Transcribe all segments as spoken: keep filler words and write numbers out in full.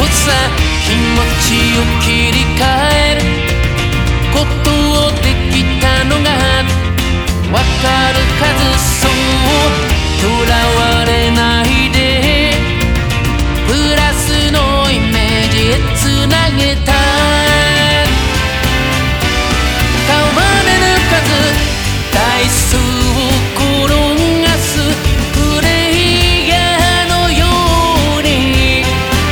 さ。気持ちを切り替えることをできたのがわかるはず。そうとらわれないでプラスのイメージへつなげた。変われぬ数台数を転がすプレイヤーのように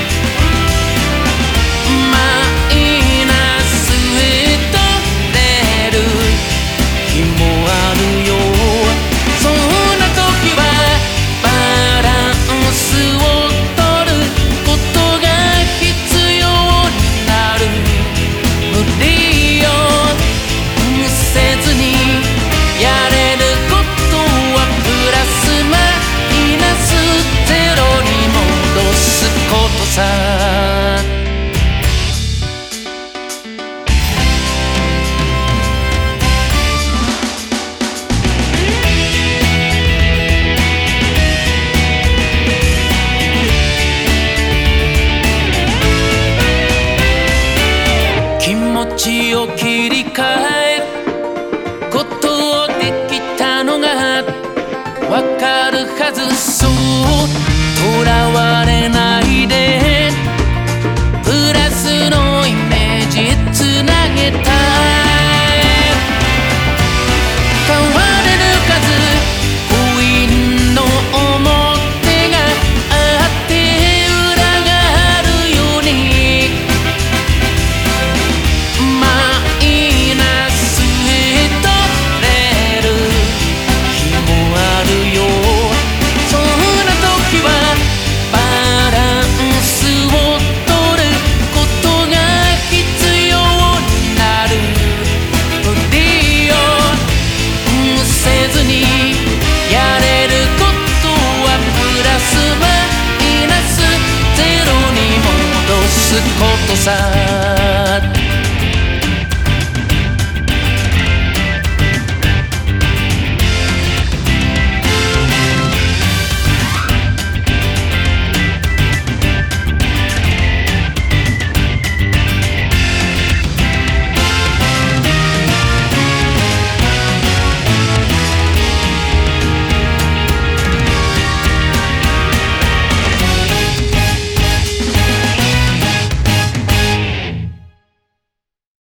マイナスへと出る日もあるよ。そんな時はバランスを取ることが必要になる。無理をせずにやれることはプラスマイナスゼロに戻すことさ。気持ちを切り替えることをできたのがわかるはず。そうとらわれないでプラスのイメージへつなげた。変われぬ数コインの表があって裏があるようにマイナスへと出る日もあるよ。そんな時はバランスを取ることが必要になる。無理をせずにやれることはプラスマイナスゼロに戻すことさ。